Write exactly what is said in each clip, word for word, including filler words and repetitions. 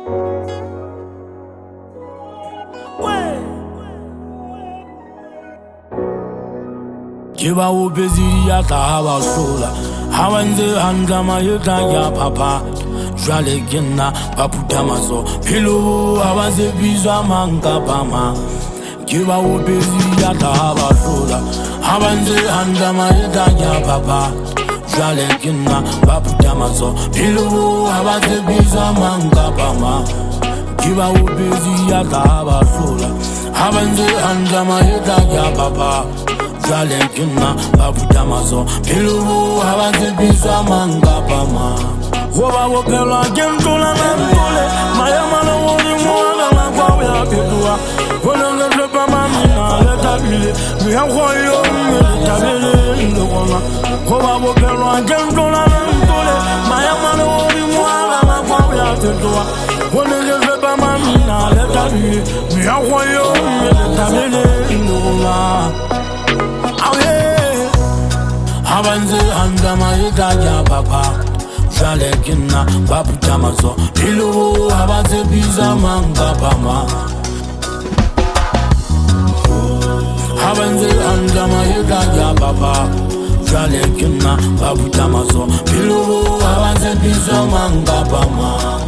Kiba ubezi ya tahaba sola Hawanze handama yuta ya papa Jwale gina paputamazo Pilu hawanze biza manga pama Kiba ubezi ya tahaba sola Hawanze handama yuta ya papa Jwale gina paputamazo Pilu hawanze biza manga pama Kiba ubezi ya tahaba sola Hawanze handama yuta ya papa Jalekina babutamazo Pilu hawanze biza manga pama Woba wopela gentola nantole Mayama na wori mwana na kwa ya kedua Wona ngepa mamina letabile Miya khoyo letabile ndokona Woba wopela gentola nantole Mayama na wori mwana na kwa ya kedua Wona ngepa mamina letabile Miya khoyo letabile ndokona Habanze handama itaja papa Jalekina babutamazo Pilu habanze biza manga pama Habanze handama itaja papa Jalekina babutamazo Pilu habanze biza manga pama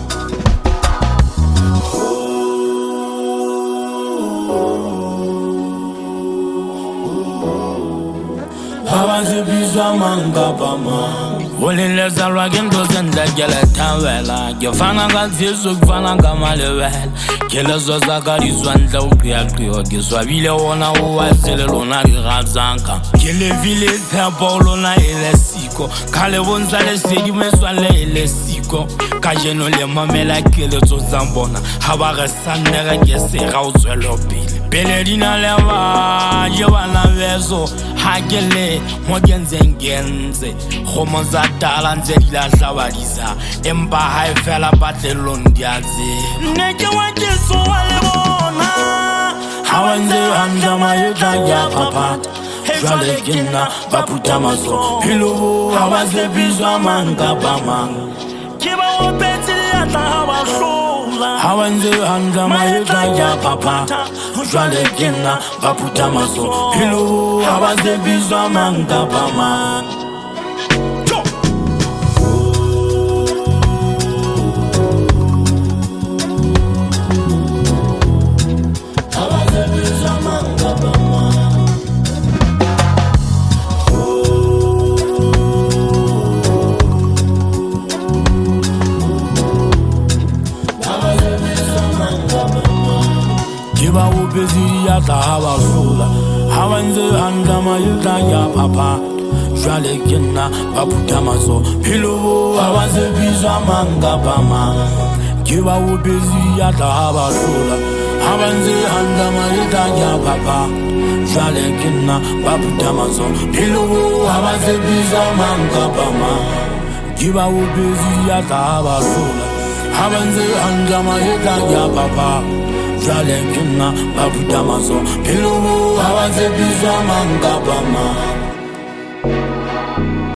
Hawanze biza manga pama Wolin leza ragin dozen da gele tanwela Gefana gal fizu gfana gamalewel Kele zoza gari zwanda ukriya kriyo Giswa vile ona uwa zile lona rigazanka Kele vile tempo lona ele siko Kale wonzale segi meswale ele siko Kajeno le mamela kele zozambona Habare sanere gese rauzwelo pile Pelerina lewa Yewana vezo Hagele Mogenze ngenze Homoza dala nzela hlawaliza Emba haifela batelon diaze Neke wajeso walebona Hawanze handama yuta ya papa Jwale gina babutamazo Pilu hawanze bizwa manga pama Kiba wapetili ata hawashola Hawanze handama yuta ya papa Jwale gina babutamazo Pilu hawanze bizwa manga pama Kiba ubezi ya tahaba sola Hawanze handama yuta ya papa Jalekina babutamazo Pilu hawanze biza manga pama Kiba ubezi ya tahaba sola Hawanze handama yuta ya papa Jalekina babutamazo Pilu hawanze biza manga pama Kiba ubezi ya tahaba sola Hawanze handama yuta ya papa Jalekina babutamazo Pilu hawanze biza manga pama